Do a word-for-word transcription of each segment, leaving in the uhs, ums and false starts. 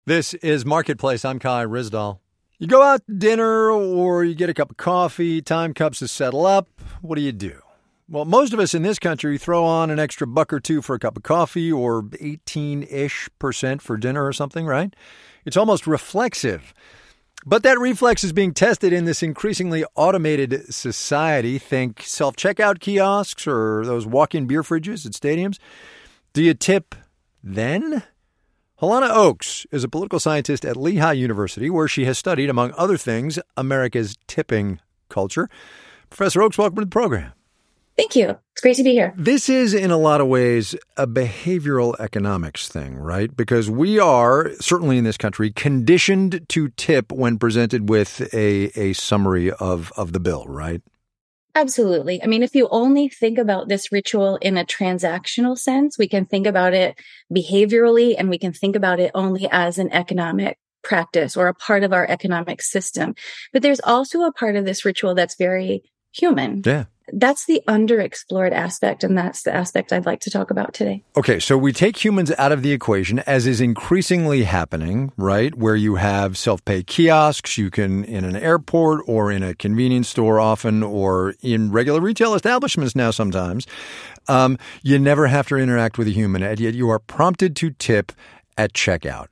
This is Marketplace. I'm Kai Rizdal. You go out to dinner or you get a cup of coffee, time comes to settle up. What do you do? Well, most of us in this country throw on an extra buck or two for a cup of coffee or eighteen-ish percent for dinner or something, right? It's almost reflexive. But that reflex is being tested in this increasingly automated society. Think self-checkout kiosks or those walk-in beer fridges at stadiums. Do you tip then? Helena Oakes is a political scientist at Lehigh University, where she has studied, among other things, America's tipping culture. Professor Oakes, welcome to the program. Thank you. It's great to be here. This is, in a lot of ways, a behavioral economics thing, right? Because we are, certainly in this country, conditioned to tip when presented with a, a summary of, of the bill, right? Absolutely. I mean, if you only think about this ritual in a transactional sense, we can think about it behaviorally, and we can think about it only as an economic practice or a part of our economic system. But there's also a part of this ritual that's very human. Yeah. That's the underexplored aspect, and that's the aspect I'd like to talk about today. Okay, so we take humans out of the equation, as is increasingly happening, right? Where you have self-pay kiosks, you can, in an airport or in a convenience store often, or in regular retail establishments now sometimes, um, you never have to interact with a human, and yet you are prompted to tip at checkout.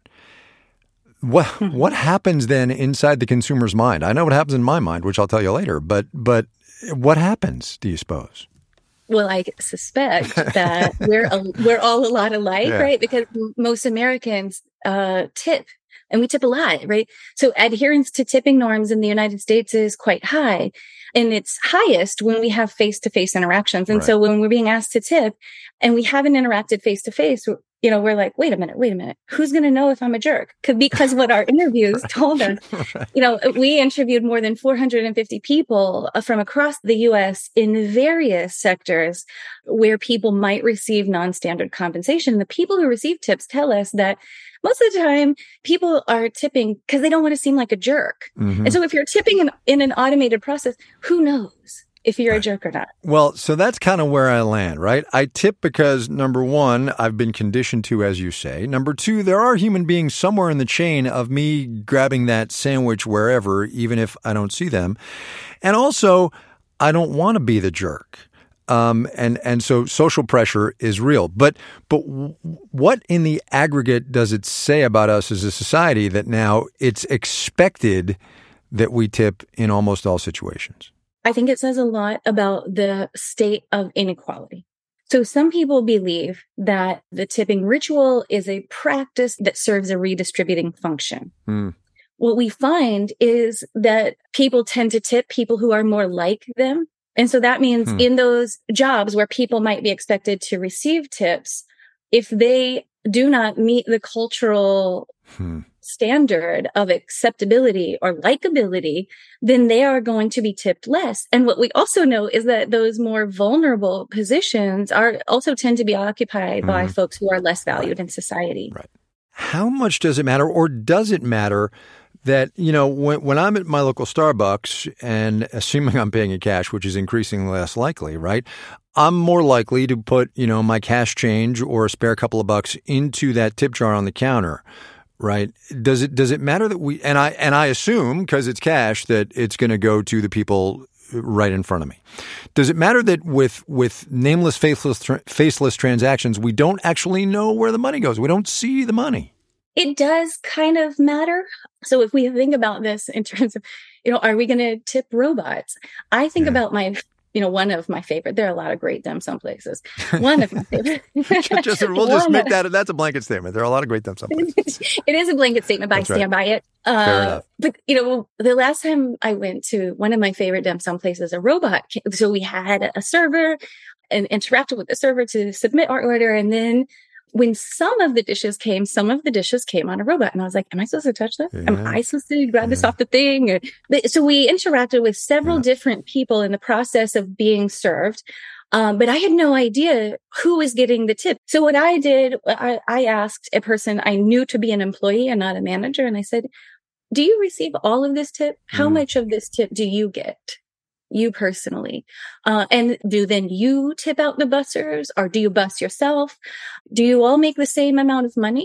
What what happens then inside the consumer's mind? I know what happens in my mind, which I'll tell you later, but but what happens, do you suppose? Well, I suspect that we're a, we're all a lot alike, yeah. right? Because most Americans uh, tip, and we tip a lot, right? So adherence to tipping norms in the United States is quite high, and it's highest when we have face-to-face interactions. And right. so when we're being asked to tip, and we haven't interacted face-to-face, you know, we're like, wait a minute, wait a minute. Who's going to know if I'm a jerk? Because what our interviews right. told us, right. you know, we interviewed more than four hundred fifty people from across the U S in various sectors where people might receive non-standard compensation. The people who receive tips tell us that most of the time people are tipping because they don't want to seem like a jerk. Mm-hmm. And so if you're tipping in, in an automated process, who knows if you're right. a jerk or not? Well, so that's kind of where I land, right? I tip because, number one, I've been conditioned to, as you say. Number two, there are human beings somewhere in the chain of me grabbing that sandwich wherever, even if I don't see them. And also, I don't want to be the jerk. Um, and, and so social pressure is real. But, but what in the aggregate does it say about us as a society that now it's expected that we tip in almost all situations? I think it says a lot about the state of inequality. So some people believe that the tipping ritual is a practice that serves a redistributing function. Mm. What we find is that people tend to tip people who are more like them. And so that means hmm. in those jobs where people might be expected to receive tips, if they do not meet the cultural hmm. standard of acceptability or likability, then they are going to be tipped less. And what we also know is that those more vulnerable positions are also tend to be occupied mm-hmm. by folks who are less valued right. in society. Right. How much does it matter, or does it matter that, you know, when, when I'm at my local Starbucks, and assuming I'm paying in cash, which is increasingly less likely, right? I'm more likely to put, you know, my cash change or a spare couple of bucks into that tip jar on the counter. Right. Does it does it matter that we and I and I assume, because it's cash, that it's going to go to the people right in front of me. Does it matter that with with nameless, faceless, tra- faceless transactions, we don't actually know where the money goes? We don't see the money. It does kind of matter. So if we think about this in terms of, you know, are we going to tip robots? I think yeah. about my You know, one of my favorite, there are a lot of great dim sum places. One of my favorite. just, we'll just make that, that's a blanket statement. There are a lot of great dim sum places. It is a blanket statement, but that's I stand right. by it. Uh, Fair enough. But, you know, the last time I went to one of my favorite dim sum places, a robot came. So we had a server and interacted with the server to submit our order. And then when some of the dishes came, some of the dishes came on a robot. And I was like, am I supposed to touch this? Yeah. Am I supposed to grab yeah. this off the thing? Or, so we interacted with several yeah. different people in the process of being served. Um, but I had no idea who was getting the tip. So what I did, I, I asked a person I knew to be an employee and not a manager. And I said, do you receive all of this tip? How mm. much of this tip do you get? You personally? Uh, and do then you tip out the bussers, or do you bus yourself? Do you all make the same amount of money?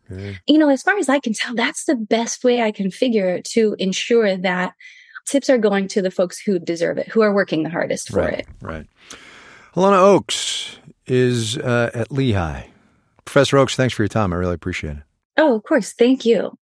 Okay. You know, as far as I can tell, that's the best way I can figure to ensure that tips are going to the folks who deserve it, who are working the hardest for right, it. Right. Alana Oakes is uh, at Lehigh. Professor Oakes, thanks for your time. I really appreciate it. Oh, of course. Thank you.